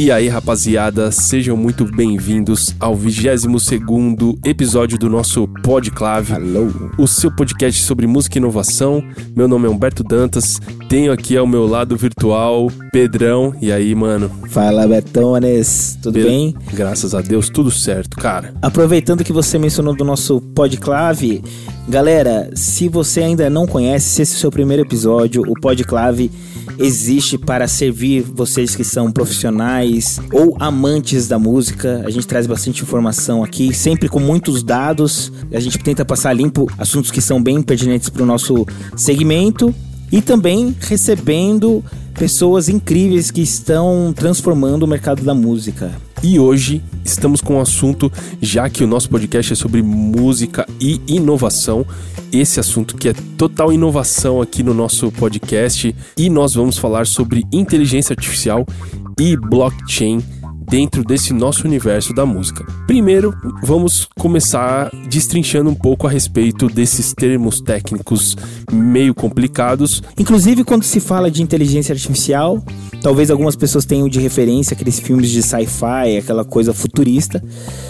E aí, rapaziada, sejam muito bem-vindos ao 22º episódio do nosso Podclave, o seu podcast sobre música e inovação. Meu nome é Humberto Dantas, tenho aqui ao meu lado virtual Pedrão. E aí, mano? Fala, Betones, tudo bem? Graças a Deus, tudo certo, cara. Aproveitando que você mencionou do nosso Podclave, galera, se você ainda não conhece, se esse é o seu primeiro episódio, o Podclave existe para servir vocês que são profissionais ou amantes da música. A gente traz bastante informação aqui, sempre com muitos dados. A gente tenta passar limpo assuntos que são bem pertinentes para o nosso segmento e também recebendo pessoas incríveis que estão transformando o mercado da música. E hoje estamos com um assunto, já que o nosso podcast é sobre música e inovação, esse assunto que é total inovação aqui no nosso podcast, e nós vamos falar sobre inteligência artificial e blockchain dentro desse nosso universo da música. Primeiro, vamos começar destrinchando um pouco a respeito desses termos técnicos meio complicados. Inclusive, quando se fala de inteligência artificial, talvez algumas pessoas tenham de referência aqueles filmes de sci-fi, aquela coisa futurista.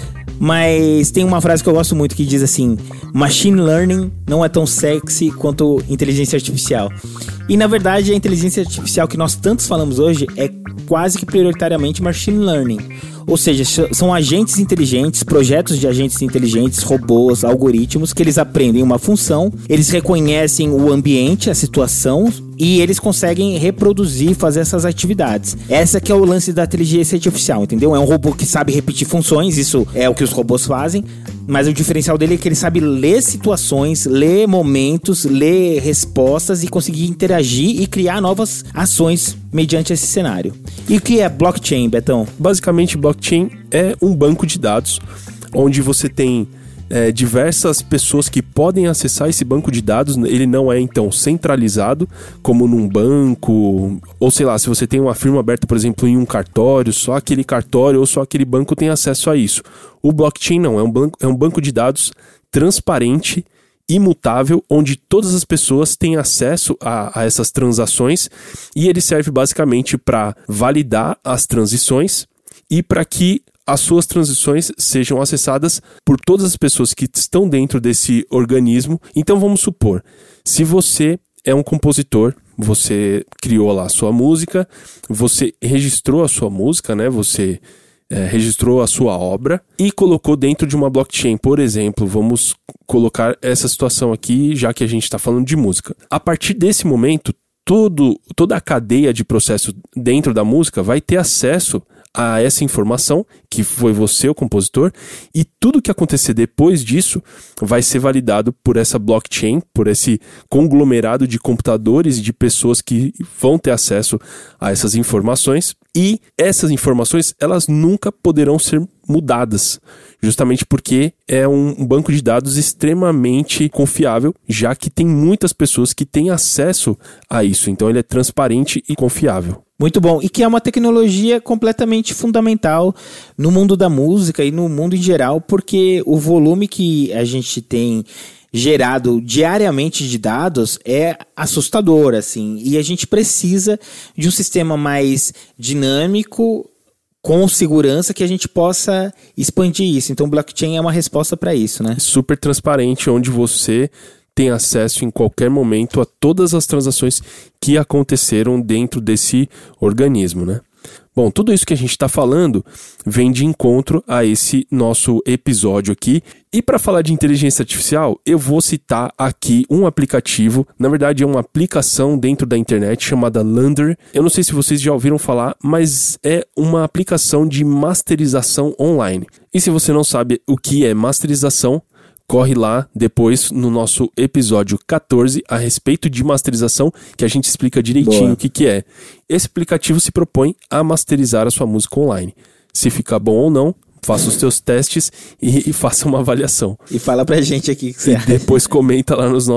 Mas tem uma frase que eu gosto muito que diz assim: machine learning não é tão sexy quanto inteligência artificial. E na verdade a inteligência artificial que nós tantos falamos hoje é quase que prioritariamente machine learning. Ou seja, são agentes inteligentes, projetos de agentes inteligentes, robôs, algoritmos, que eles aprendem uma função, eles reconhecem o ambiente, a situação, e eles conseguem reproduzir, fazer essas atividades. Essa que é o lance da inteligência artificial, entendeu? É um robô que sabe repetir funções, isso é o que os robôs fazem, mas o diferencial dele é que ele sabe ler situações, ler momentos, ler respostas e conseguir interagir e criar novas ações mediante esse cenário. E o que é blockchain, Betão? Basicamente, blockchain é um banco de dados onde você tem diversas pessoas que podem acessar esse banco de dados. Ele não é, então, centralizado como num banco, ou sei lá, se você tem uma firma aberta, por exemplo, em um cartório, só aquele cartório ou só aquele banco tem acesso a isso. O blockchain não, é um banco de dados transparente, imutável, onde todas as pessoas têm acesso a essas transações, e ele serve basicamente para validar as transições e para que as suas transições sejam acessadas por todas as pessoas que estão dentro desse organismo. Então vamos supor, se você é um compositor, você criou lá a sua música, você registrou a sua música, né? Você registrou a sua obra e colocou dentro de uma blockchain, por exemplo. Vamos colocar essa situação aqui, já que a gente está falando de música. A partir desse momento, toda a cadeia de processo dentro da música vai ter acesso a essa informação, que foi você, o compositor, e tudo que acontecer depois disso vai ser validado por essa blockchain, por esse conglomerado de computadores e de pessoas que vão ter acesso a essas informações, e essas informações, elas nunca poderão ser mudadas, justamente porque é um banco de dados extremamente confiável, já que tem muitas pessoas que têm acesso a isso, então ele é transparente e confiável. Muito bom, e que é uma tecnologia completamente fundamental no mundo da música e no mundo em geral, porque o volume que a gente tem gerado diariamente de dados é assustador, assim, e a gente precisa de um sistema mais dinâmico, com segurança, que a gente possa expandir isso. Então o blockchain é uma resposta para isso, né? Super transparente, onde você tem acesso em qualquer momento a todas as transações que aconteceram dentro desse organismo, né? Bom, tudo isso que a gente está falando vem de encontro a esse nosso episódio aqui. E para falar de inteligência artificial, eu vou citar aqui um aplicativo, na verdade é uma aplicação dentro da internet chamada Lander. Eu não sei se vocês já ouviram falar, mas é uma aplicação de masterização online. E se você não sabe o que é masterização, corre lá depois no nosso episódio 14 a respeito de masterização, que a gente explica direitinho o que é. Esse aplicativo se propõe a masterizar a sua música online. Se ficar bom ou não, faça os seus testes e faça uma avaliação. E fala pra gente aqui o que você acha. Depois comenta lá nos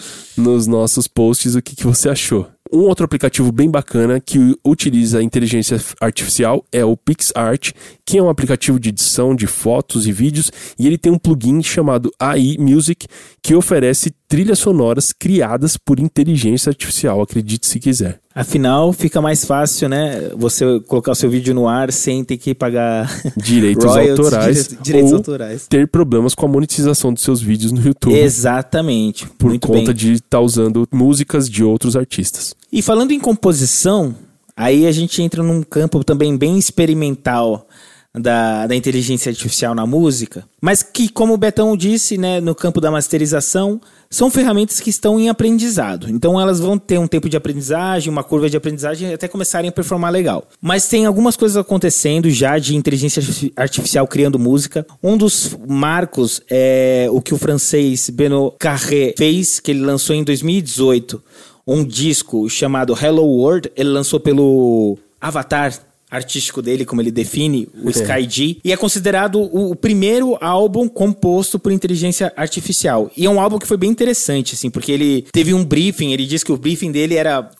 nossos posts o que você achou. Um outro aplicativo bem bacana que utiliza a inteligência artificial é o PixArt, que é um aplicativo de edição de fotos e vídeos, e ele tem um plugin chamado AI Music, que oferece trilhas sonoras criadas por inteligência artificial, acredite se quiser. Afinal, fica mais fácil, né? Você colocar o seu vídeo no ar sem ter que pagar direitos autorais direitos ou autorais. ter problemas com a monetização dos seus vídeos no YouTube. Exatamente. Por Muito conta bem. de estar usando músicas de outros artistas. E falando em composição, aí a gente entra num campo também bem experimental da inteligência artificial na música, mas que, como o Betão disse, né, no campo da masterização, são ferramentas que estão em aprendizado. Então elas vão ter um tempo de aprendizagem, uma curva de aprendizagem até começarem a performar legal. Mas tem algumas coisas acontecendo já de inteligência artificial criando música. Um dos marcos é o que o francês Benoît Carré fez, que ele lançou em 2018, um disco chamado Hello World. Ele lançou pelo Avatar artístico dele, como ele define, o Sky-G, e é considerado o primeiro álbum composto por inteligência artificial. E é um álbum que foi bem interessante, assim, porque ele teve um briefing, ele disse que o briefing dele era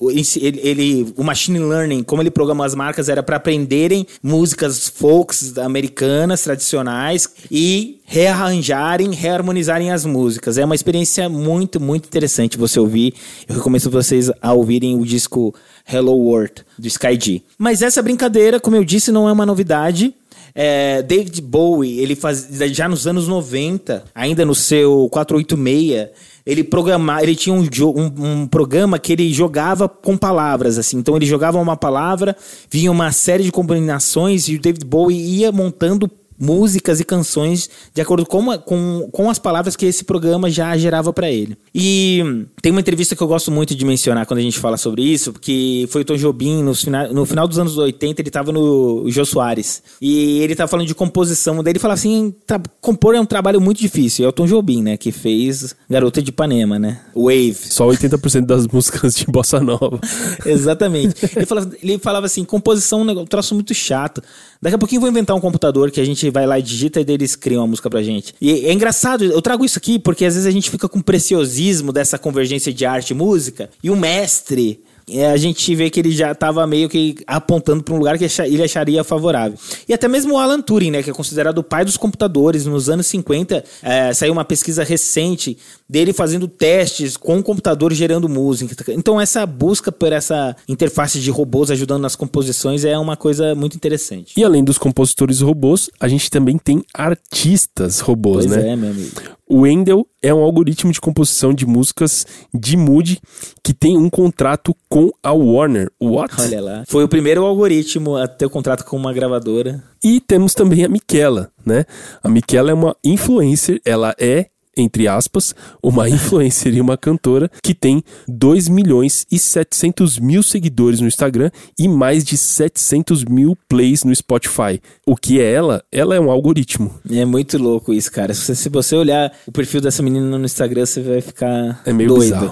o machine learning, como ele programou as marcas, era para aprenderem músicas folks americanas, tradicionais, e rearranjarem, reharmonizarem as músicas. É uma experiência muito, muito interessante você ouvir. Eu recomendo vocês a ouvirem o disco Hello World, do Sky-G. Mas essa brincadeira, como eu disse, não é uma novidade. David Bowie, ele já nos anos 90, ainda no seu 486, ele tinha um programa que ele jogava com palavras, assim. Então ele jogava uma palavra, vinha uma série de combinações e o David Bowie ia montando músicas e canções de acordo com as palavras que esse programa já gerava para ele. E tem uma entrevista que eu gosto muito de mencionar quando a gente fala sobre isso, porque foi o Tom Jobim, no final dos anos 80, ele estava no Jô Soares, e ele estava falando de composição, daí ele falava assim, compor é um trabalho muito difícil, é o Tom Jobim, né, que fez Garota de Ipanema, né, Wave. Só 80% das músicas de Bossa Nova. Exatamente. Ele falava assim, composição é um troço muito chato, daqui a pouquinho eu vou inventar um computador que a gente vai lá e digita e daí eles criam uma música pra gente. E é engraçado, eu trago isso aqui porque às vezes a gente fica com o preciosismo dessa convergência de arte e música, e o mestre, a gente vê que ele já estava meio que apontando para um lugar que ele acharia favorável. E até mesmo o Alan Turing, né, que é considerado o pai dos computadores, nos anos 50, saiu uma pesquisa recente dele fazendo testes com o computador gerando música. Então essa busca por essa interface de robôs ajudando nas composições é uma coisa muito interessante. E além dos compositores robôs, a gente também tem artistas robôs, pois né? Pois é, meu amigo. O Wendell é um algoritmo de composição de músicas de Moody que tem um contrato com a Warner. What? Olha lá. Foi o primeiro algoritmo a ter o contrato com uma gravadora. E temos também a Miquela, né? A Miquela é uma influencer, ela é, entre aspas, uma influencer e uma cantora que tem 2.700.000 seguidores no Instagram e mais de 700.000 plays no Spotify. O que é ela? Ela é um algoritmo. É muito louco isso, cara. Se você olhar o perfil dessa menina no Instagram, você vai ficar meio doido. Bizarro.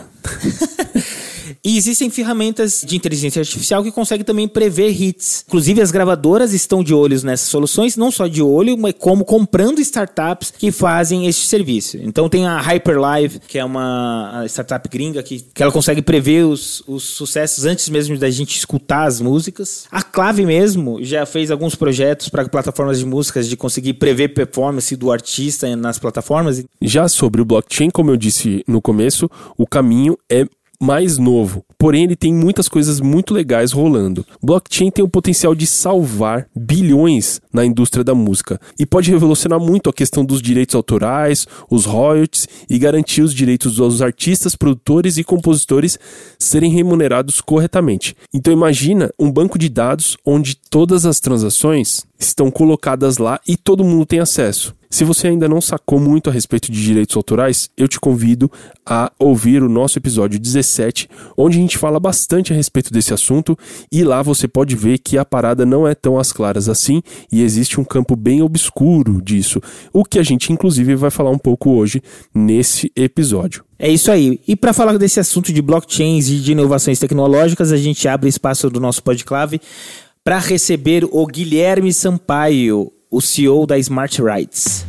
E existem ferramentas de inteligência artificial que conseguem também prever hits. Inclusive, as gravadoras estão de olho nessas soluções, não só de olho, mas como comprando startups que fazem este serviço. Então tem a Hyperlive, que é uma startup gringa que ela consegue prever os sucessos antes mesmo da gente escutar as músicas. A Clave mesmo já fez alguns projetos para plataformas de músicas de conseguir prever performance do artista nas plataformas. Já sobre o blockchain, como eu disse no começo, o caminho é mais novo, porém ele tem muitas coisas muito legais rolando. Blockchain tem o potencial de salvar bilhões na indústria da música e pode revolucionar muito a questão dos direitos autorais, os royalties e garantir os direitos dos artistas, produtores e compositores serem remunerados corretamente. Então imagina um banco de dados onde todas as transações estão colocadas lá e todo mundo tem acesso. Se você ainda não sacou muito a respeito de direitos autorais, eu te convido a ouvir o nosso episódio 17, onde a gente fala bastante a respeito desse assunto, e lá você pode ver que a parada não é tão às claras assim e existe um campo bem obscuro disso, o que a gente inclusive vai falar um pouco hoje nesse episódio. É isso aí. E para falar desse assunto de blockchains e de inovações tecnológicas, a gente abre espaço do nosso Podclave para receber o Guilherme Sampaio, o CEO da Smart Rights.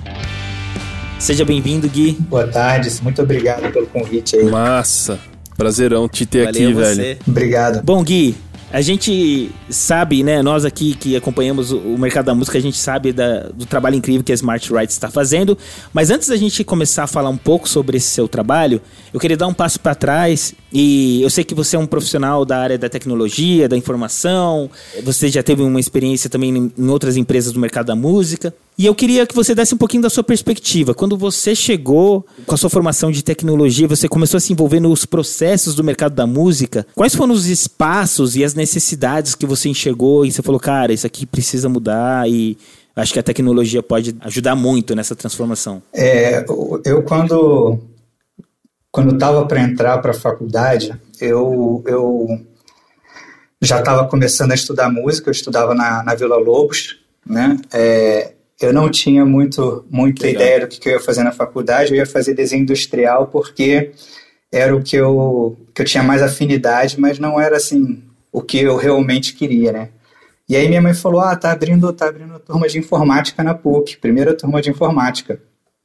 Seja bem-vindo, Gui. Boa tarde, muito obrigado pelo convite aí. Massa, prazerão te ter. Valeu aqui, você. velho. Obrigado. Bom, Gui, A gente sabe, né, nós aqui que acompanhamos o mercado da música, a gente sabe do trabalho incrível que a Smart Rights está fazendo, mas antes da gente começar a falar um pouco sobre esse seu trabalho, eu queria dar um passo para trás, e eu sei que você é um profissional da área da tecnologia, da informação, você já teve uma experiência também em outras empresas do mercado da música, e eu queria que você desse um pouquinho da sua perspectiva. Quando você chegou com a sua formação de tecnologia, você começou a se envolver nos processos do mercado da música, quais foram os espaços e as necessidades que você enxergou e você falou, cara, isso aqui precisa mudar e acho que a tecnologia pode ajudar muito nessa transformação? Eu quando estava para entrar para a faculdade, eu já estava começando a estudar música, eu estudava na Vila Lobos, né? Eu não tinha muita ideia do que eu ia fazer na faculdade, eu ia fazer desenho industrial porque era o que eu tinha mais afinidade, mas não era assim o que eu realmente queria, né? E aí minha mãe falou, tá abrindo turma de informática na PUC, primeira turma de informática.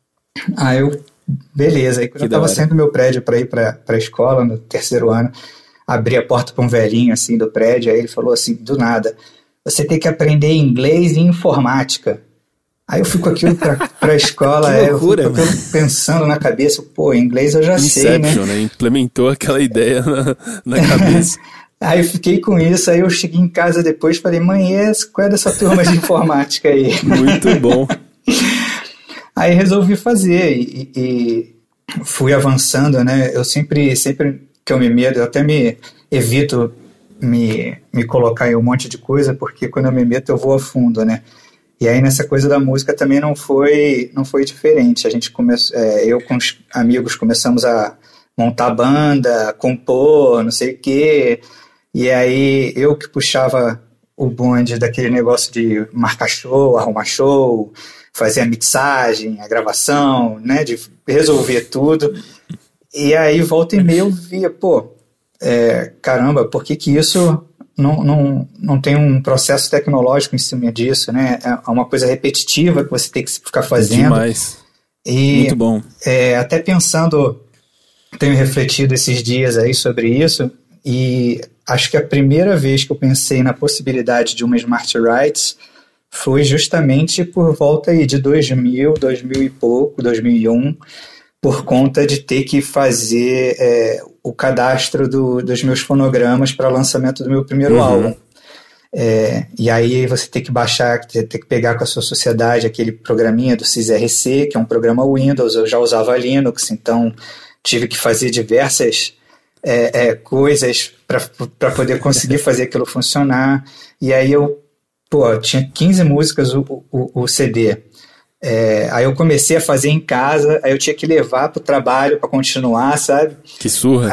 Beleza, aí quando eu estava saindo do meu prédio para ir para a escola, no terceiro ano, abri a porta para um velhinho assim do prédio, aí ele falou assim, do nada, você tem que aprender inglês e informática. Aí eu fui com aquilo para a escola, eu fui pensando na cabeça, inglês eu já Inception, sei, né? Implementou aquela ideia na cabeça. Aí eu fiquei com isso, aí eu cheguei em casa depois e falei, mãe, qual é dessa turma de informática aí? Muito bom. Aí resolvi fazer e fui avançando, né? Eu sempre que eu me medo, eu até me evito me colocar em um monte de coisa, porque quando eu me meto eu vou a fundo, né? E aí nessa coisa da música também não foi diferente. A gente eu com os amigos começamos a montar banda, compor, não sei o quê. E aí eu que puxava o bonde daquele negócio de marcar show, arrumar show, fazer a mixagem, a gravação, né, de resolver tudo. E aí volta e meia eu via, caramba, por que isso não tem um processo tecnológico em cima disso, né? É uma coisa repetitiva que você tem que ficar fazendo. Demais. Muito bom. Até pensando, tenho refletido esses dias aí sobre isso, e acho que a primeira vez que eu pensei na possibilidade de uma Smart Rights foi justamente por volta aí de 2000 e pouco, 2001, por conta de ter que fazer o cadastro dos meus fonogramas para lançamento do meu primeiro álbum. E aí você tem que baixar, tem que pegar com a sua sociedade aquele programinha do SysRC, que é um programa Windows. Eu já usava Linux, então tive que fazer diversas coisas para poder conseguir fazer aquilo funcionar. E aí eu tinha 15 músicas o CD. Aí eu comecei a fazer em casa, aí eu tinha que levar pro trabalho para continuar, sabe? Que surra.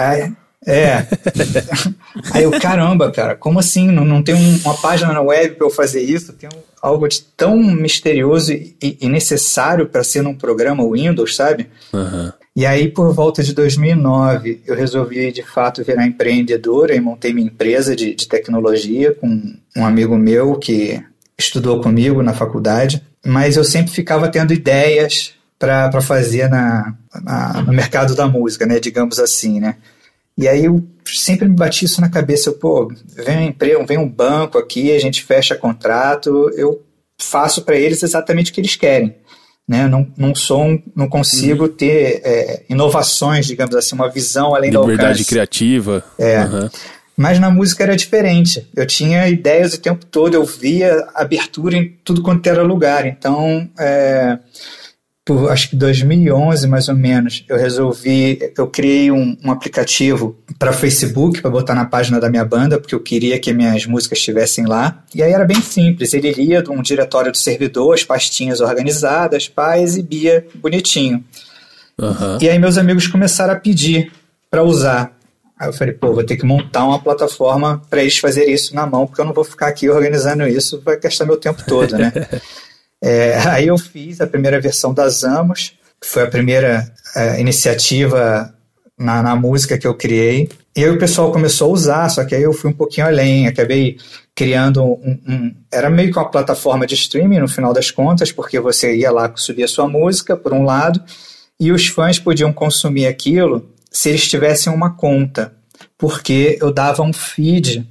Aí eu, caramba, cara, como assim? Não tem uma página na web para eu fazer isso? Tem algo de tão misterioso e necessário para ser num programa Windows, sabe? E aí, por volta de 2009, eu resolvi, de fato, virar empreendedora e montei minha empresa de tecnologia com um amigo meu que estudou comigo na faculdade, mas eu sempre ficava tendo ideias para fazer no mercado da música, né, digamos assim, né? E aí eu sempre me bati isso na cabeça, vem um banco aqui, a gente fecha contrato, eu faço para eles exatamente o que eles querem, né? Não consigo ter inovações, digamos assim, uma visão além do alcance. Liberdade criativa. Mas na música era diferente. Eu tinha ideias o tempo todo, eu via abertura em tudo quanto era lugar. Então, por acho que 2011, mais ou menos, eu criei um aplicativo para Facebook, para botar na página da minha banda, porque eu queria que minhas músicas estivessem lá. E aí era bem simples, ele lia de um diretório do servidor, as pastinhas organizadas, exibia bonitinho. E aí meus amigos começaram a pedir para usar. Aí eu falei, vou ter que montar uma plataforma para eles fazerem isso na mão, porque eu não vou ficar aqui organizando isso, vai gastar meu tempo todo, né? Aí eu fiz a primeira versão da Zamos, que foi a primeira iniciativa na música que eu criei. E aí o pessoal começou a usar, só que aí eu fui um pouquinho além, acabei criando era meio que uma plataforma de streaming no final das contas, porque você ia lá subir a sua música, por um lado, e os fãs podiam consumir aquilo se eles tivessem uma conta, porque eu dava um feed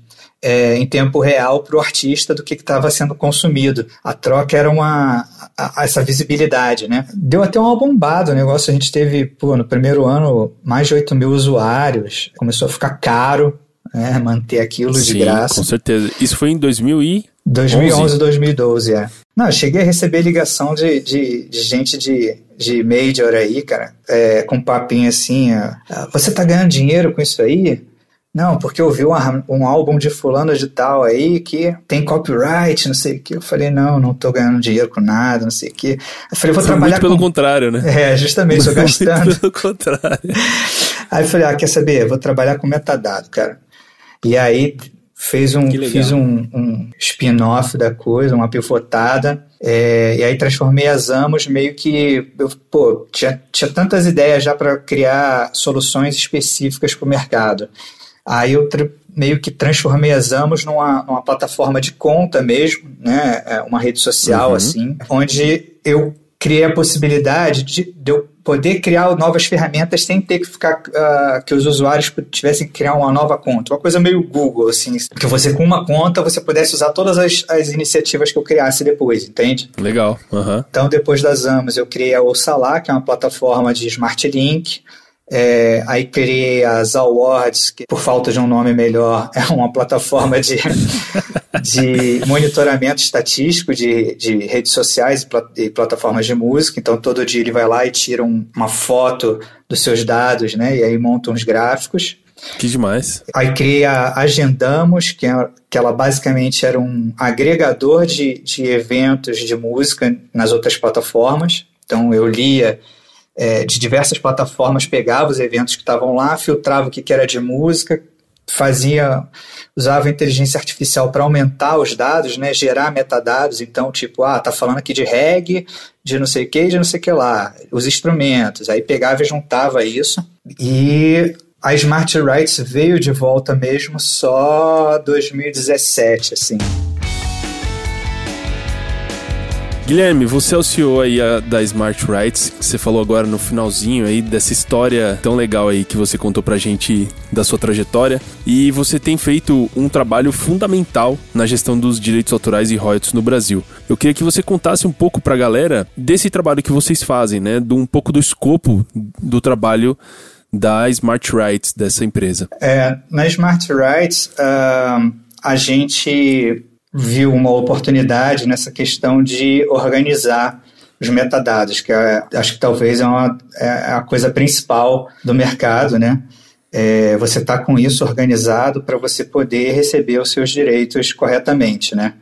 em tempo real para o artista do que estava sendo consumido. A troca era essa visibilidade, né? Deu até uma bombada o negócio. A gente teve, no primeiro ano, mais de 8 mil usuários. Começou a ficar caro, né, manter aquilo de graça. Com certeza. Isso foi em 2011, 2012, Não, eu cheguei a receber ligação de gente de major aí, cara, com papinho assim, você tá ganhando dinheiro com isso aí? Não, porque eu vi um álbum de fulano de tal aí que tem copyright, não sei o que. Eu falei, não tô ganhando dinheiro com nada, não sei o que. Eu falei, vou trabalhar muito pelo contrário, né? Justamente, estou gastando. Muito pelo contrário. Aí eu falei, quer saber? Vou trabalhar com metadado, cara. E aí fiz um spin-off da coisa, uma pivotada, e aí transformei as Amos meio que... tinha tantas ideias já para criar soluções específicas para o mercado. Aí eu meio que transformei as Amos numa plataforma de conta mesmo, né? Uma rede social, assim, onde eu criei a possibilidade de eu poder criar novas ferramentas sem ter que ficar que os usuários tivessem que criar uma nova conta. Uma coisa meio Google, assim, que você com uma conta você pudesse usar todas as iniciativas que eu criasse depois, entende? Legal. Então, depois das Amos, eu criei a Ouçalá, que é uma plataforma de Smart Link. Aí criei as Awards, que por falta de um nome melhor é uma plataforma de monitoramento estatístico de redes sociais e plataformas de música. Então todo dia ele vai lá e tira uma foto dos seus dados, né? E aí monta uns gráficos. Que demais. Aí criei a Agendamos, que ela basicamente era um agregador de eventos de música nas outras plataformas. Então eu lia de diversas plataformas, pegava os eventos que estavam lá, filtrava o que era de música, usava a inteligência artificial para aumentar os dados, né, gerar metadados. Então, tipo, tá falando aqui de reggae, de não sei o que, de não sei o que lá, os instrumentos. Aí pegava e juntava isso. E a Smart Rights veio de volta mesmo só 2017, assim. Guilherme, você é o CEO aí da Smart Rights, que você falou agora no finalzinho aí dessa história tão legal aí que você contou pra gente da sua trajetória, e você tem feito um trabalho fundamental na gestão dos direitos autorais e royalties no Brasil. Eu queria que você contasse um pouco pra galera desse trabalho que vocês fazem, né, um pouco do escopo do trabalho da Smart Rights, dessa empresa. Na Smart Rights, a gente viu uma oportunidade nessa questão de organizar os metadados, que acho que talvez é a coisa principal do mercado, né? Você está com isso organizado para você poder receber os seus direitos corretamente, né?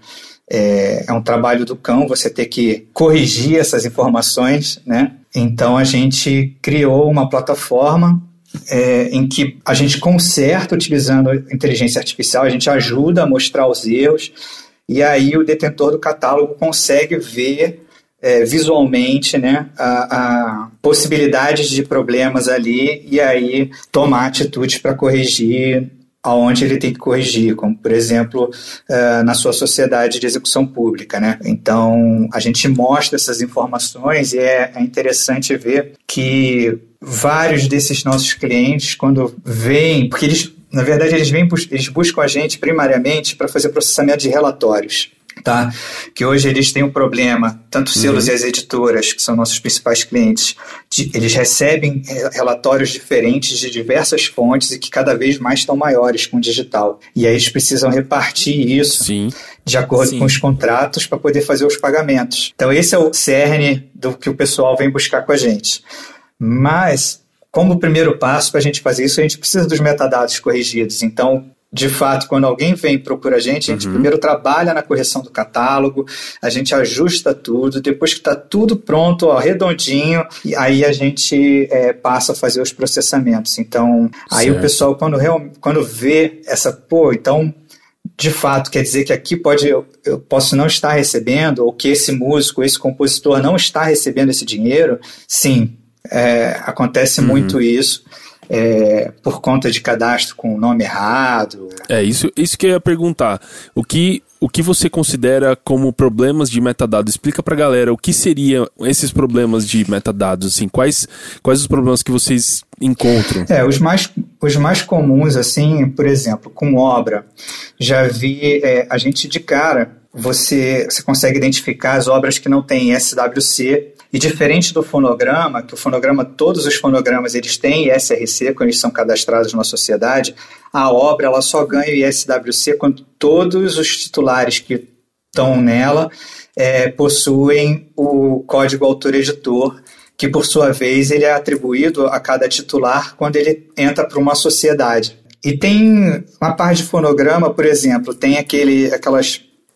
É um trabalho do cão você ter que corrigir essas informações, né? Então a gente criou uma plataforma em que a gente conserta utilizando inteligência artificial, a gente ajuda a mostrar os erros, e aí o detentor do catálogo consegue ver visualmente, né, a possibilidades de problemas ali, e aí tomar atitudes para corrigir aonde ele tem que corrigir, como, por exemplo, na sua sociedade de execução pública, né? Então, a gente mostra essas informações, e é interessante ver que vários desses nossos clientes, quando vêm, porque na verdade, eles buscam a gente primariamente para fazer processamento de relatórios, tá? Que hoje eles têm um problema, tanto os selos e as editoras, que são nossos principais clientes, eles recebem relatórios diferentes de diversas fontes e que cada vez mais estão maiores com o digital. E aí eles precisam repartir isso de acordo com os contratos para poder fazer os pagamentos. Então esse é o cerne do que o pessoal vem buscar com a gente. Mas, como primeiro passo para a gente fazer isso, a gente precisa dos metadados corrigidos. Então, de fato, quando alguém vem e procura a gente primeiro trabalha na correção do catálogo, a gente ajusta tudo, depois que está tudo pronto, redondinho, e aí a gente passa a fazer os processamentos. Então, aí o pessoal, quando vê então, de fato, quer dizer que aqui eu posso não estar recebendo, ou que esse músico, esse compositor não está recebendo esse dinheiro? Sim, acontece muito isso. Por conta de cadastro com o nome errado. Isso que eu ia perguntar. O que você considera como problemas de metadados? Explica pra galera o que seriam esses problemas de metadados, assim, quais os problemas que vocês encontram? os mais comuns, assim, por exemplo, com obra, já vi a gente de cara, você consegue identificar as obras que não têm SWC, e diferente do fonograma, que o fonograma, todos os fonogramas eles têm ISRC quando eles são cadastrados na sociedade, a obra ela só ganha o ISWC quando todos os titulares que estão nela possuem o código autor-editor, que por sua vez ele é atribuído a cada titular quando ele entra para uma sociedade. E tem uma parte de fonograma, por exemplo, tem aquelas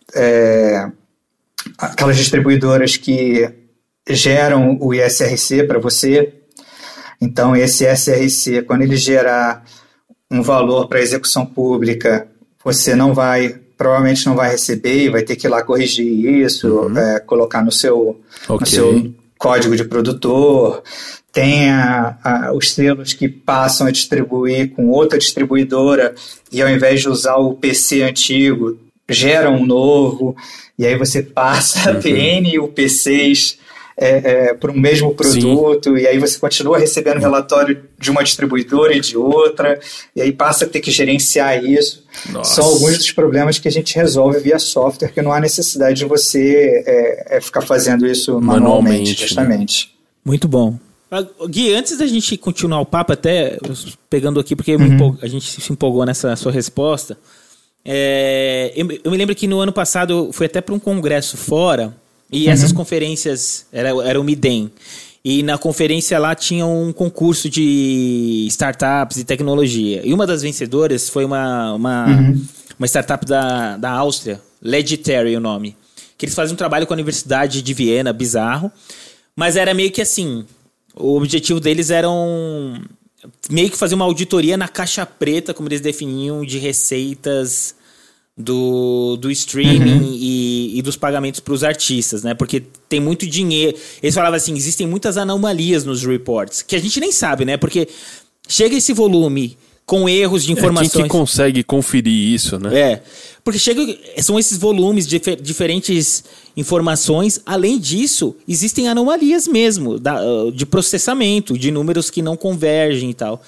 distribuidoras que geram o ISRC para você. Então, esse ISRC, quando ele gerar um valor para execução pública, você provavelmente não vai receber e vai ter que ir lá corrigir isso, colocar no seu código de produtor. Tem os selos que passam a distribuir com outra distribuidora e ao invés de usar o PC antigo, geram um novo, e aí você passa a ter N UPCs por um mesmo produto. Sim. E aí você continua recebendo relatório de uma distribuidora e de outra, e aí passa a ter que gerenciar isso. Nossa. São alguns dos problemas que a gente resolve via software, que não há necessidade de você ficar fazendo isso manualmente, justamente. Né? Muito bom. Gui, antes da gente continuar o papo, até pegando aqui, porque a gente se empolgou nessa sua resposta, eu me lembro que no ano passado eu fui até para um congresso fora, e essas conferências, era o Midem, e na conferência lá tinha um concurso de startups e tecnologia, e uma das vencedoras foi uma startup da Áustria, Legitary o nome, que eles fazem um trabalho com a Universidade de Viena, bizarro, mas era meio que assim, o objetivo deles era meio que fazer uma auditoria na caixa preta, como eles definiam, de receitas do streaming e dos pagamentos para os artistas, né? Porque tem muito dinheiro. Eles falavam assim, existem muitas anomalias nos reports, que a gente nem sabe, né? Porque chega esse volume com erros de informações. Quem que consegue conferir isso, né? Porque são esses volumes de diferentes informações. Além disso, existem anomalias mesmo de processamento, de números que não convergem e tal.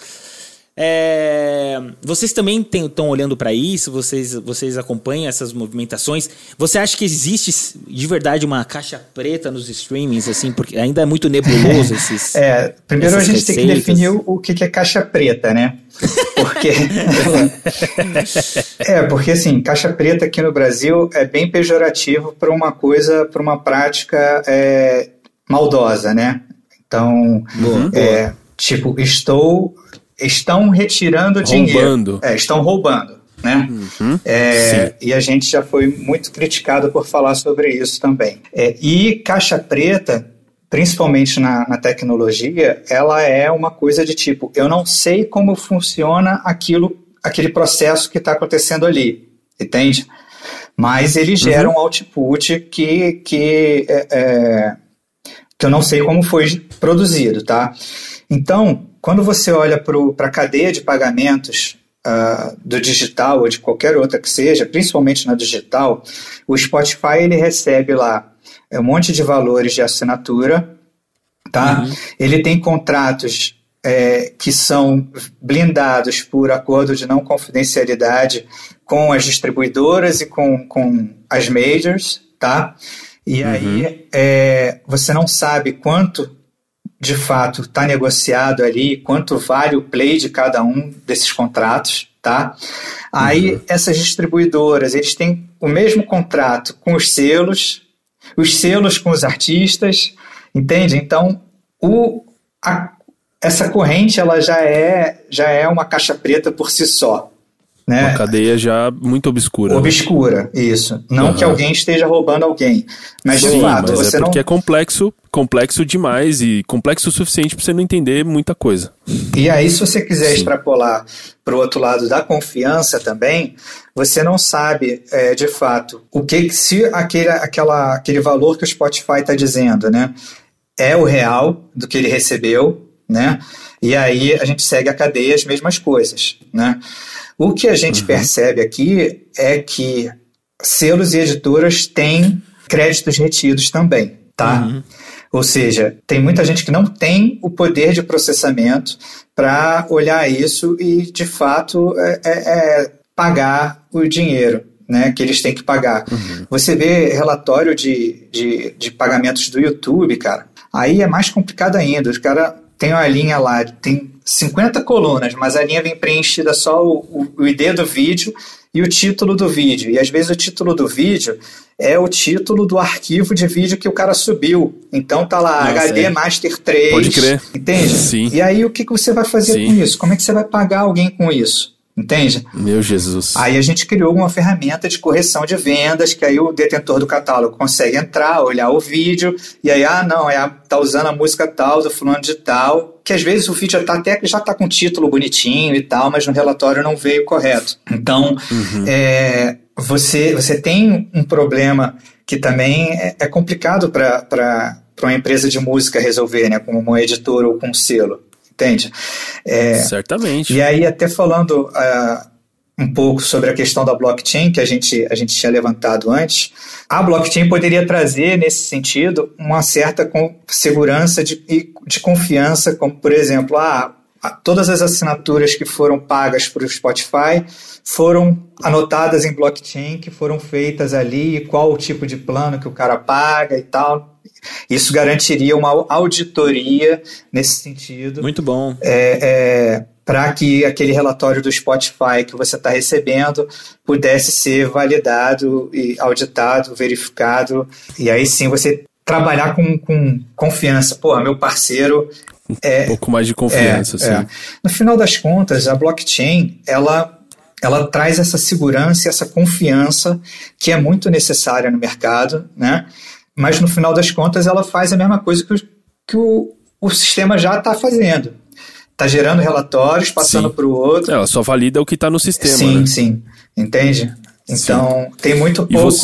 Vocês também estão olhando para isso? Vocês acompanham essas movimentações? Você acha que existe de verdade uma caixa preta nos streamings, assim, porque ainda é muito nebuloso esses? Primeiro a gente tem que definir o que é caixa preta, né? Porque assim, caixa preta aqui no Brasil é bem pejorativo para uma prática maldosa, né? Então, tipo, estão retirando dinheiro. Estão roubando, né? E a gente já foi muito criticado por falar sobre isso também. E caixa preta, principalmente na tecnologia, ela é uma coisa de tipo, eu não sei como funciona aquele processo que está acontecendo ali, entende? Mas ele gera um output que eu não sei como foi produzido, tá? Então, quando você olha para a cadeia de pagamentos do digital ou de qualquer outra que seja, principalmente na digital, o Spotify ele recebe lá um monte de valores de assinatura, tá? Ele tem contratos que são blindados por acordo de não confidencialidade com as distribuidoras e com as majors, tá? E aí você não sabe quanto de fato está negociado ali, quanto vale o play de cada um desses contratos, tá? Aí essas distribuidoras, eles têm o mesmo contrato com os selos com os artistas, entende? Então, essa corrente ela já é uma caixa preta por si só. Né? Uma cadeia já muito obscura. Obscura, né? Isso. Não que alguém esteja roubando alguém. Mas, de fato, mas você porque é complexo demais e complexo o suficiente para você não entender muita coisa. E aí, se você quiser extrapolar para o outro lado da confiança também, você não sabe, de fato, se aquele valor que o Spotify está dizendo, né, é o real do que ele recebeu, né? E aí a gente segue a cadeia as mesmas coisas, né? O que a gente percebe aqui é que selos e editoras têm créditos retidos também, tá? Ou seja, tem muita gente que não tem o poder de processamento para olhar isso e, de fato, pagar o dinheiro, né, que eles têm que pagar. Você vê relatório de pagamentos do YouTube, cara, aí é mais complicado ainda. Os caras têm uma linha lá, tem 50 colunas, mas a linha vem preenchida só o ID do vídeo e o título do vídeo. E às vezes o título do vídeo é o título do arquivo de vídeo que o cara subiu. Então tá lá, HD Master 3. Pode crer. Entende? Sim. E aí o que você vai fazer com isso? Como é que você vai pagar alguém com isso? Entende? Meu Jesus. Aí a gente criou uma ferramenta de correção de vendas, que aí o detentor do catálogo consegue entrar, olhar o vídeo, e aí, tá usando a música tal, do fulano de tal, que às vezes o vídeo já tá com o título bonitinho e tal, mas no relatório não veio correto. Então, você tem um problema que também é complicado para uma empresa de música resolver, né, como uma editora ou com um selo. Entende? Certamente. E aí, até falando um pouco sobre a questão da blockchain, que a gente tinha levantado antes, a blockchain poderia trazer, nesse sentido, uma certa segurança de confiança, como, por exemplo, todas as assinaturas que foram pagas para o Spotify foram anotadas em blockchain, que foram feitas ali, qual o tipo de plano que o cara paga e tal. Isso garantiria uma auditoria nesse sentido. Muito bom. Para que aquele relatório do Spotify que você está recebendo pudesse ser validado e auditado, verificado, e aí sim você trabalhar com confiança. Pô, meu parceiro... Um pouco mais de confiança, sim. No final das contas, a blockchain, ela traz essa segurança e essa confiança que é muito necessária no mercado, né? Mas no final das contas ela faz a mesma coisa que o sistema já está fazendo. Está gerando relatórios, passando para o outro. Ela só valida o que está no sistema. Sim, né? sim. Entende? Então, tem muito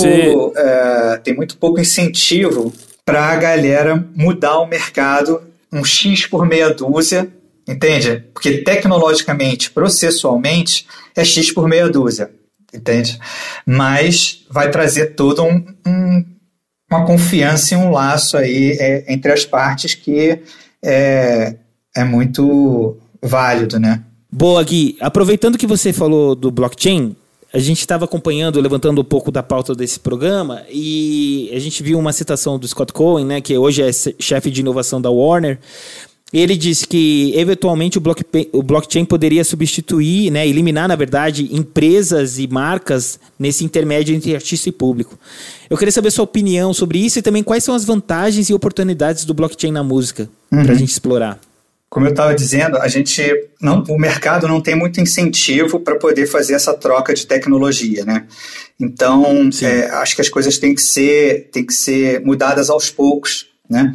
pouco incentivo para a galera mudar o mercado, um X por meia dúzia, entende? Porque tecnologicamente, processualmente, é X por meia dúzia, entende? Mas vai trazer todo uma confiança e um laço aí entre as partes que é muito válido, né? Boa, Gui. Aproveitando que você falou do blockchain, a gente estava acompanhando, levantando um pouco da pauta desse programa, e a gente viu uma citação do Scott Cohen, né, que hoje é chefe de inovação da Warner. Ele disse que, eventualmente, o blockchain poderia substituir, né, eliminar, na verdade, empresas e marcas nesse intermédio entre artista e público. Eu queria saber sua opinião sobre isso e também quais são as vantagens e oportunidades do blockchain na música, para a gente explorar. Como eu estava dizendo, o mercado não tem muito incentivo para poder fazer essa troca de tecnologia, né? Então, acho que as coisas têm que ser mudadas aos poucos, né?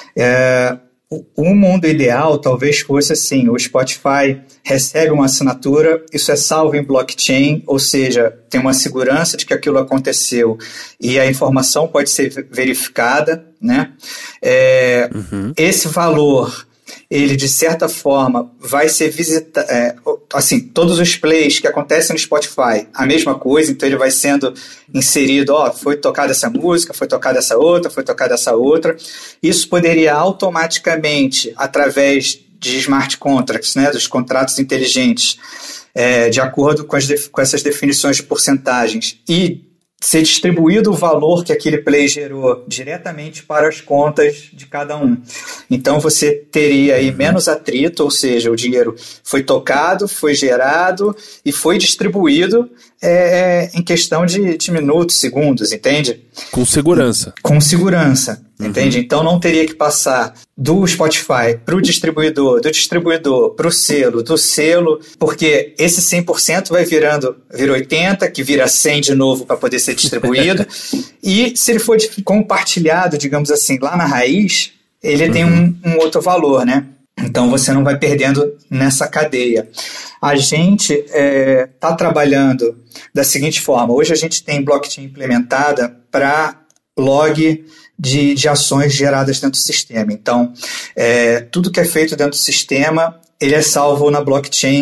O mundo ideal talvez fosse assim: o Spotify recebe uma assinatura, isso é salvo em blockchain, ou seja, tem uma segurança de que aquilo aconteceu e a informação pode ser verificada, né? Esse valor, ele de certa forma vai ser visitado, assim, todos os plays que acontecem no Spotify, a mesma coisa, então ele vai sendo inserido, foi tocada essa música, foi tocada essa outra, foi tocada essa outra. Isso poderia automaticamente, através de smart contracts, né, dos contratos inteligentes, de acordo com essas definições de porcentagens, e ser distribuído o valor que aquele play gerou diretamente para as contas de cada um. Então você teria aí menos atrito, ou seja, o dinheiro foi tocado, foi gerado e foi distribuído em questão de minutos, segundos, entende? Com segurança. Com segurança, entende? Então não teria que passar do Spotify para o distribuidor, do distribuidor para o selo, do selo, porque esse 100% vira 80%, que vira 100% de novo para poder ser distribuído. E se ele for compartilhado, digamos assim, lá na raiz, ele tem um outro valor, né? Então você não vai perdendo nessa cadeia. A gente está trabalhando da seguinte forma: hoje a gente tem blockchain implementada para log de ações geradas dentro do sistema. Então, tudo que é feito dentro do sistema, ele é salvo na blockchain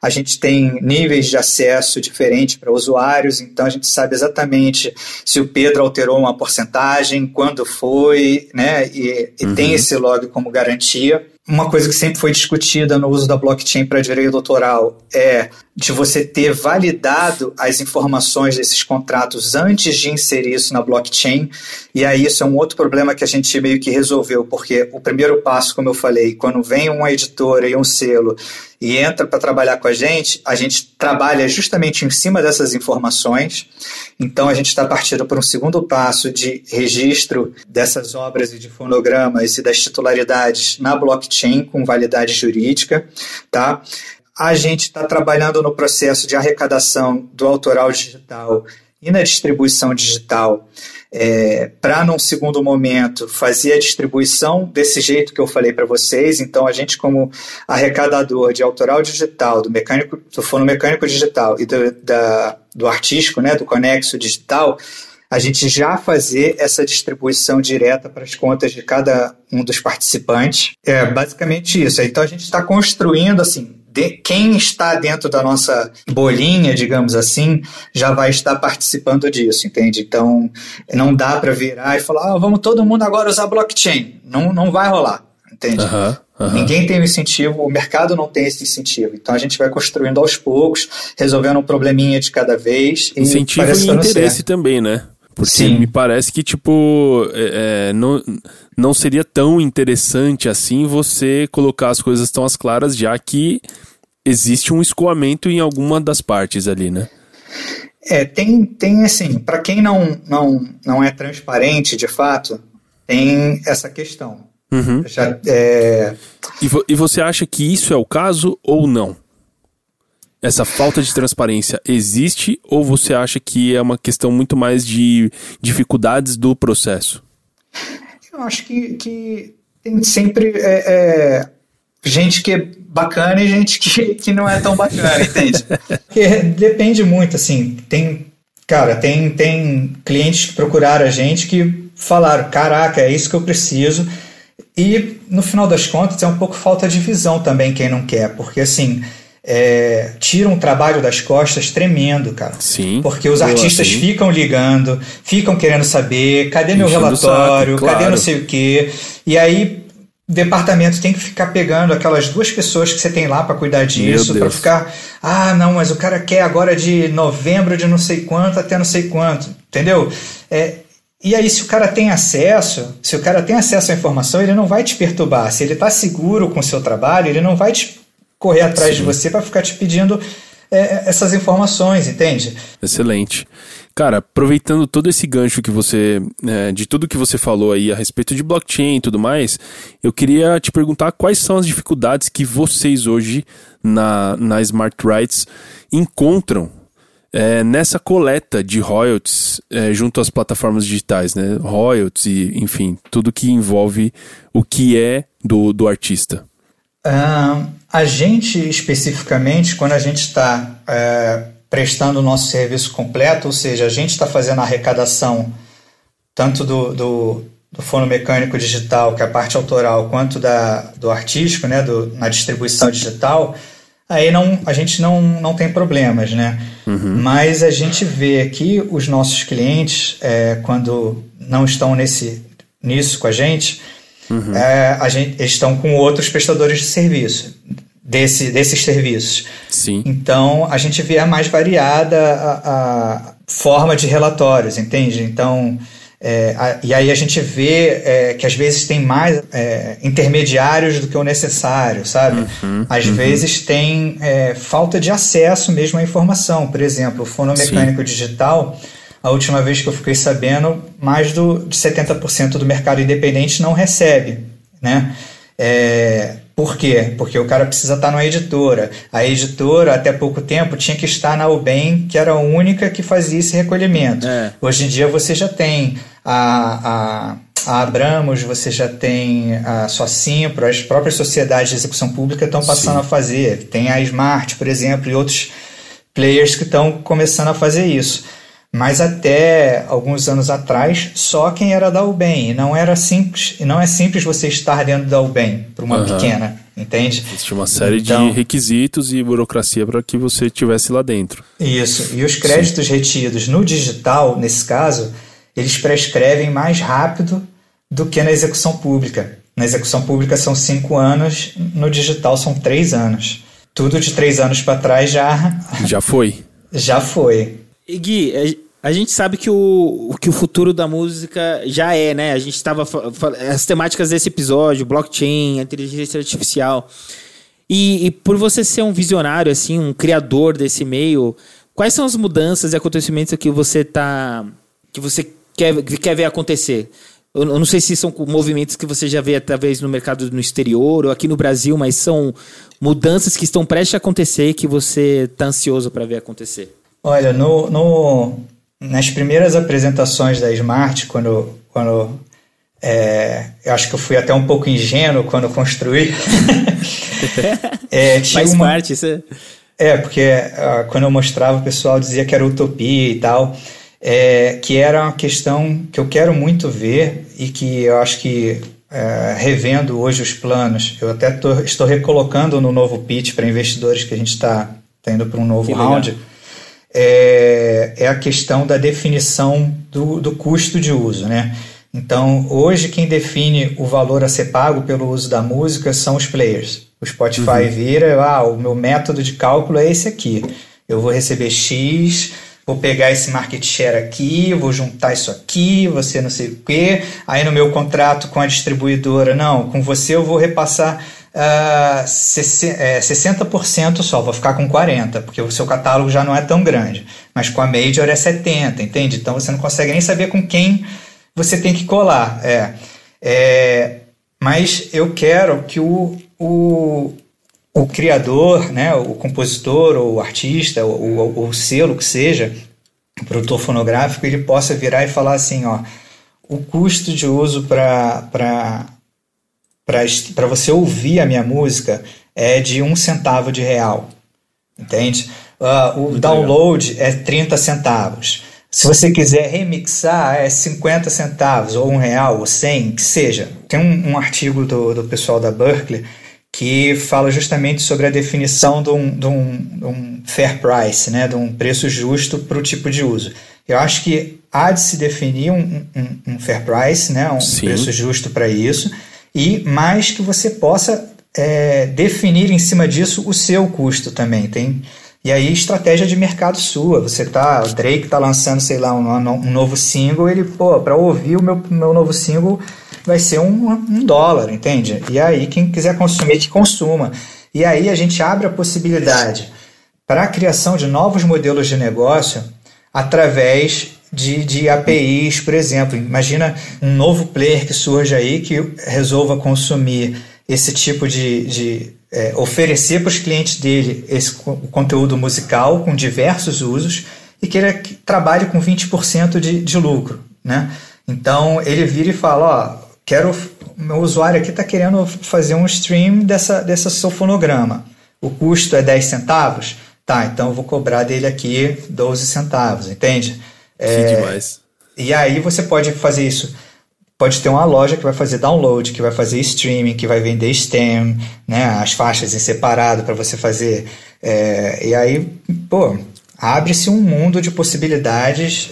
a gente tem níveis de acesso diferentes para usuários, então a gente sabe exatamente se o Pedro alterou uma porcentagem, quando foi, né? E tem esse log como garantia. Uma coisa que sempre foi discutida no uso da blockchain para direito autoral é de você ter validado as informações desses contratos antes de inserir isso na blockchain, e aí isso é um outro problema que a gente meio que resolveu, porque o primeiro passo, como eu falei, quando vem uma editora e um selo e entra para trabalhar com a gente trabalha justamente em cima dessas informações, então a gente está partindo para um segundo passo de registro dessas obras e de fonogramas e das titularidades na blockchain com validade jurídica, tá? A gente está trabalhando no processo de arrecadação do autoral digital e na distribuição digital para, num segundo momento, fazer a distribuição desse jeito que eu falei para vocês. Então, a gente, como arrecadador de autoral digital, do fonomecânico digital e do artístico, né, do conexo digital, a gente já fazer essa distribuição direta para as contas de cada um dos participantes. É basicamente isso. Então, a gente está construindo, assim, quem está dentro da nossa bolinha, digamos assim, já vai estar participando disso, entende? Então, não dá para virar e falar, vamos todo mundo agora usar blockchain. Não vai rolar, entende? Ninguém tem o incentivo, o mercado não tem esse incentivo. Então, a gente vai construindo aos poucos, resolvendo um probleminha de cada vez. Incentivo e interesse também, né? Porque Sim. Me parece que, não seria tão interessante assim você colocar as coisas tão às claras, já que existe um escoamento em alguma das partes ali, né? Tem assim, para quem não é transparente, de fato, tem essa questão. E você acha que isso é o caso ou não? Essa falta de transparência existe ou você acha que é uma questão muito mais de dificuldades do processo? Eu acho que tem sempre gente que é bacana e gente que não é tão bacana, entende? Depende muito, assim. Tem clientes que procuraram a gente que falaram, caraca, é isso que eu preciso. E, no final das contas, é um pouco falta de visão também quem não quer, porque, assim... tira um trabalho das costas tremendo, cara. Sim. Porque os artistas ficam ligando, ficam querendo saber, cadê meu relatório, saco, claro. Cadê não sei o quê. E aí o departamento tem que ficar pegando aquelas 2 pessoas que você tem lá para cuidar disso, para ficar, não, mas o cara quer agora de novembro de não sei quanto até não sei quanto, entendeu? E aí, se o cara tem acesso à informação, ele não vai te perturbar. Se ele está seguro com o seu trabalho, ele não vai te correr atrás de você para ficar te pedindo essas informações, entende? Excelente. Cara, aproveitando todo esse gancho que você, de tudo que você falou aí a respeito de blockchain e tudo mais, eu queria te perguntar quais são as dificuldades que vocês hoje na Smart Rights encontram nessa coleta de royalties junto às plataformas digitais, né? Royalties e, enfim, tudo que envolve o que é do artista. A gente, especificamente, quando a gente está prestando o nosso serviço completo, ou seja, a gente está fazendo a arrecadação tanto do fonomecânico digital, que é a parte autoral, quanto do artístico, né, na distribuição digital, aí a gente não tem problemas, né? Mas a gente vê que os nossos clientes, quando não estão nisso com a gente, eles estão com outros prestadores de serviço, desses serviços. Sim. Então, a gente vê a mais variada a forma de relatórios, entende? Então, e aí a gente vê que às vezes tem mais intermediários do que o necessário, sabe? Às vezes tem falta de acesso mesmo à informação. Por exemplo, o fonomecânico digital... A última vez que eu fiquei sabendo, mais de 70% do mercado independente não recebe, né? Por quê? Porque o cara precisa estar numa editora. A editora, até pouco tempo, tinha que estar na UBEM, que era a única que fazia esse recolhimento. Hoje em dia você já tem a Abramos, você já tem a Socimpro, as próprias sociedades de execução pública estão passando a fazer. Tem a Smart, por exemplo, e outros players que estão começando a fazer isso. Mas até alguns anos atrás, só quem era da UBEM. E não é simples você estar dentro da UBEM para uma pequena. entende? Existe uma série de requisitos e burocracia para que você estivesse lá dentro. Isso, e os créditos retidos no digital, nesse caso, eles prescrevem mais rápido do que na execução pública. Na execução pública são 5 anos, no digital são 3 anos. Tudo de 3 anos para trás já foi. Já foi. E Gui, a gente sabe que o futuro da música já é, né? A gente estava as temáticas desse episódio, blockchain, inteligência artificial. E por você ser um visionário, assim, um criador desse meio, quais são as mudanças e acontecimentos que você quer ver acontecer? Eu não sei se são movimentos que você já vê através no mercado no exterior ou aqui no Brasil, mas são mudanças que estão prestes a acontecer e que você está ansioso para ver acontecer. Olha, nas primeiras apresentações da Smart, quando eu acho que eu fui até um pouco ingênuo quando construí. Faz parte, isso porque quando eu mostrava, o pessoal dizia que era utopia e tal. Que era uma questão que eu quero muito ver e que eu acho que, revendo hoje os planos, eu até estou recolocando no novo pitch para investidores que a gente está indo para um novo round, é a questão da definição do custo de uso, né? Então, hoje quem define o valor a ser pago pelo uso da música são os players. O Spotify vira, o meu método de cálculo é esse aqui. Eu vou receber X... Vou pegar esse market share aqui, vou juntar isso aqui, você não sei o quê. Aí no meu contrato com a distribuidora, não, com você eu vou repassar 60% só, vou ficar com 40%, porque o seu catálogo já não é tão grande. Mas com a Major é 70%, entende? Então você não consegue nem saber com quem você tem que colar. Mas eu quero que o criador, né, o compositor, ou o artista, ou o selo que seja, o produtor fonográfico, ele possa virar e falar assim, o custo de uso para você ouvir a minha música é de 1 centavo de real, entende? O download é 30 centavos. Se você quiser remixar, é 50 centavos, ou R$1, ou 100, que seja. Tem um artigo do pessoal da Berkeley que fala justamente sobre a definição de um fair price, né, de um preço justo para o tipo de uso. Eu acho que há de se definir um fair price, né, preço justo para isso, e mais que você possa definir em cima disso o seu custo também. E aí, estratégia de mercado sua. O Drake está lançando, sei lá, um novo single, para ouvir o meu novo single vai ser $1, entende? E aí, quem quiser consumir, que consuma. E aí, a gente abre a possibilidade para a criação de novos modelos de negócio através de APIs, por exemplo. Imagina um novo player que surge aí que resolva consumir esse tipo de oferecer para os clientes dele o conteúdo musical com diversos usos e que ele trabalhe com 20% de lucro, né? Então, ele vira e fala, meu usuário aqui está querendo fazer um stream dessa seu fonograma. O custo é 10 centavos? Tá, então eu vou cobrar dele aqui 12 centavos, entende? Que demais. E aí você pode fazer isso. Pode ter uma loja que vai fazer download, que vai fazer streaming, que vai vender stem, né, as faixas em separado para você fazer. E aí, abre-se um mundo de possibilidades.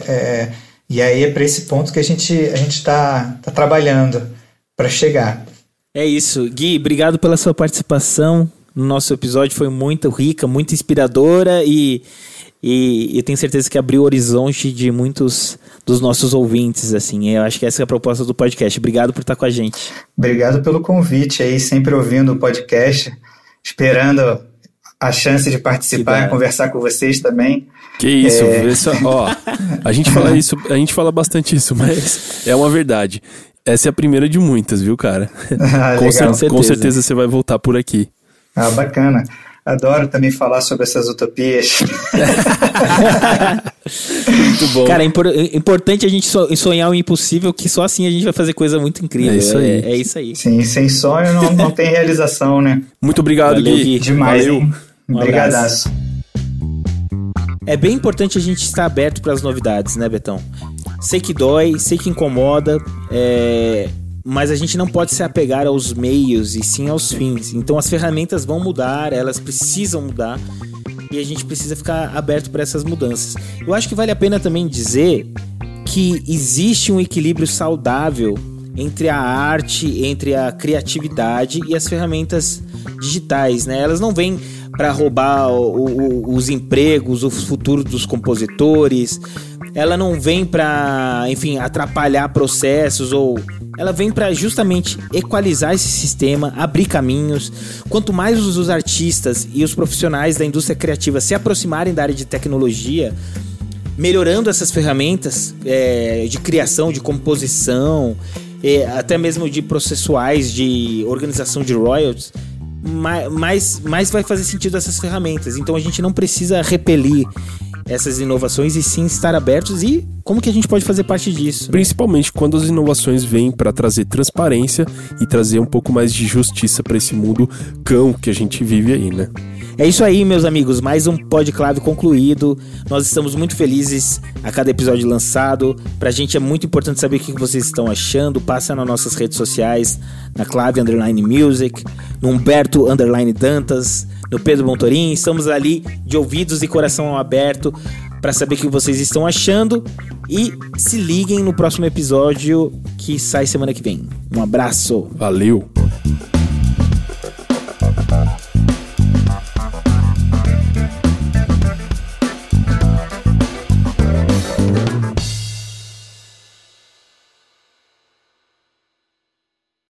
E aí é para esse ponto que a gente está trabalhando para chegar. É isso. Gui, obrigado pela sua participação no nosso episódio. Foi muito rica, muito inspiradora e eu tenho certeza que abriu o horizonte de muitos dos nossos ouvintes, assim. Eu acho que essa é a proposta do podcast. Obrigado por estar com a gente. Obrigado pelo convite aí, sempre ouvindo o podcast, esperando a chance de participar e conversar com vocês também. Que isso, a gente fala bastante isso, mas é uma verdade. Essa é a primeira de muitas, viu, cara? Com certeza você vai voltar por aqui. Bacana. Adoro também falar sobre essas utopias. Muito bom. Cara, é importante a gente sonhar o impossível, que só assim a gente vai fazer coisa muito incrível. É isso aí. Sim, sem sonho não tem realização, né? Muito obrigado, Gui. Demais. Valeu. Obrigadaço. É bem importante a gente estar aberto para as novidades, né, Betão? Sei que dói, sei que incomoda, mas a gente não pode se apegar aos meios e sim aos fins. Então as ferramentas vão mudar, elas precisam mudar e a gente precisa ficar aberto para essas mudanças. Eu acho que vale a pena também dizer que existe um equilíbrio saudável entre a arte, entre a criatividade e as ferramentas digitais, né? Elas não vêm para roubar os empregos, o futuro dos compositores. Ela não vem para, enfim, atrapalhar processos, ou ela vem para justamente equalizar esse sistema, abrir caminhos. Quanto mais os artistas e os profissionais da indústria criativa se aproximarem da área de tecnologia, melhorando essas ferramentas de criação, de composição, até mesmo de processuais, de organização de royalties, mais vai fazer sentido essas ferramentas. Então a gente não precisa repelir essas inovações e sim estar abertos. E como que a gente pode fazer parte disso? Principalmente quando as inovações vêm para trazer transparência e trazer um pouco mais de justiça para esse mundo cão que a gente vive aí, né? É isso aí, meus amigos, mais um Podclave concluído. Nós estamos muito felizes a cada episódio lançado. Pra gente é muito importante saber o que vocês estão achando. Passa nas nossas redes sociais, na Clave_Music, no Humberto_Dantas, no Pedro Montorim. Estamos ali de ouvidos e coração aberto para saber o que vocês estão achando. E se liguem no próximo episódio que sai semana que vem. Um abraço. Valeu!